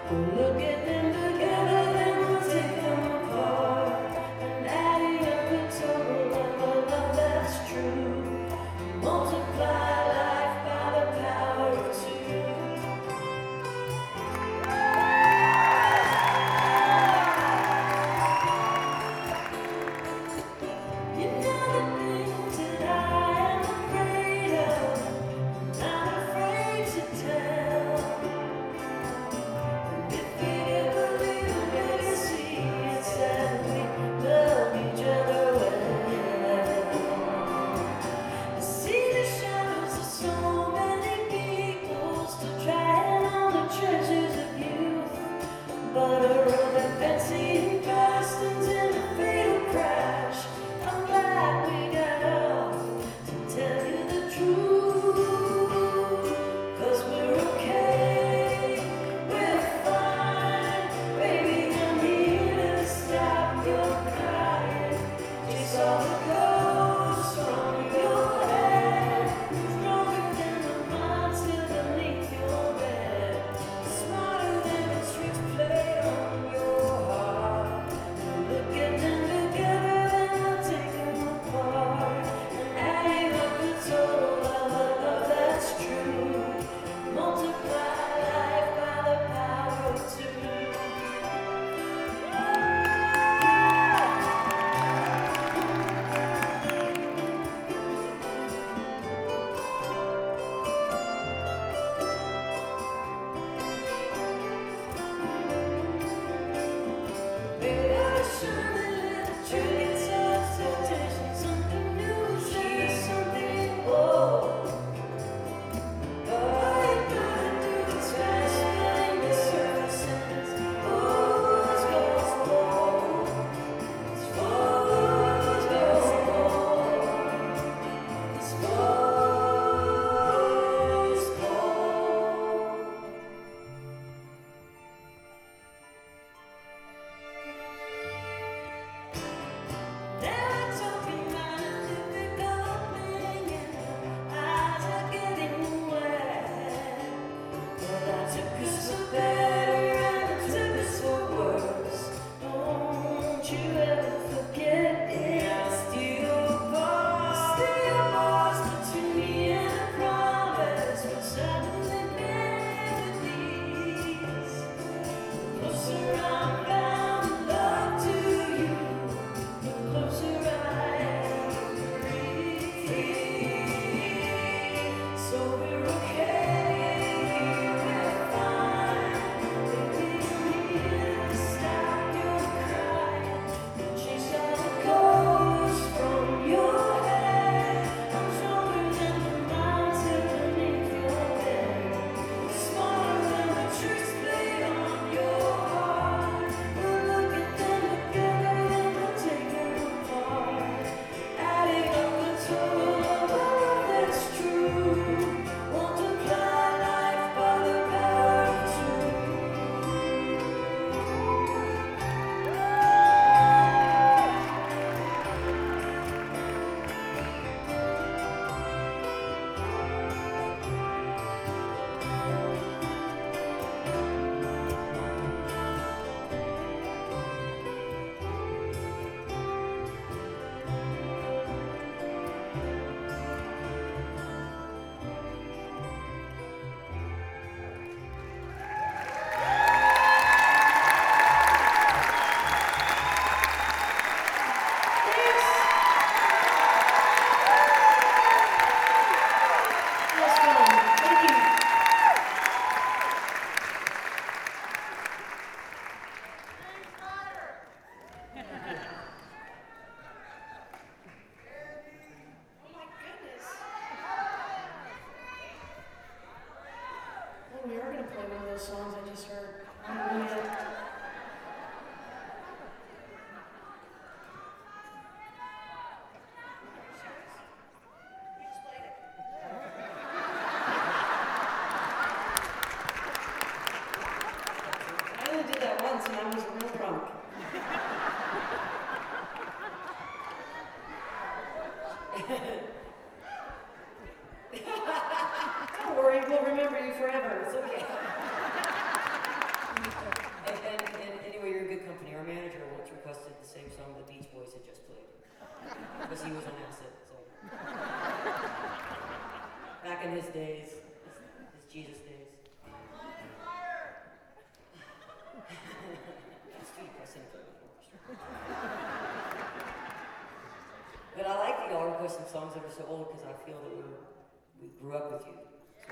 Look at them together, then we'll take them apart. And adding up the total of all love that's true. Multiply life by the power of two. You know the things that I am afraid of, not afraid to tell. If we ever leave, maybe see it's that we love each other well. I see the shadows of so many people still trying on the treasures of youth, but a road that fancy Boston's in a fatal crash. I'm glad we got off to tell you the truth, 'cause we're okay, we're fine, baby. I'm here to stop your crying, chase all the ghosts from your head, stronger than the monster beneath your bed, smarter than the tricks played on your heart. Look at them together, then we'll take them apart, and adding up the total of the love that's true. Multiply life by the power of two. Maybe I shouldn't let the trick itself temptation, something new, say something old. All you gotta do is fast spinning the surface sentence. Fools go bold. Fools go bold. Fools bold. They're talking about a difficult thing, and their eyes are getting wet. But I took us for better and I took us for worse. Don't you ever forget it. Still bars between me and a promise, but suddenly bend with these. Closer I'm bound, love to you. The closer I am free. So we're okay, we're fine. Baby, I'm here to stop your crying, chase all the ghosts from your head. I'm stronger than the monster beneath your bed, smarter than the tricks played on your heart. We'll look at them together, then we'll take them apart, adding up the total of all that's true. Multiply life by the power of two. Yes, ma'am. Thank you. Oh my goodness. Oh, we are gonna play one of those songs I just heard. Hallelujah. I only did that once and I was real drunk. Don't worry, we'll remember you forever. It's okay. always some songs that are so old because I feel that we grew up with you. So,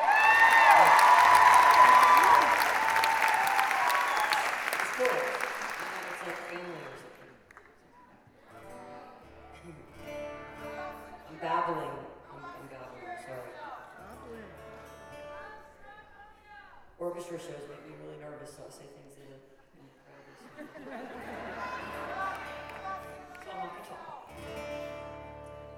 it's cool. It's like family or something. I'm babbling. I'm babbling. Sorry. Orchestra shows make me really nervous, so I say thank you.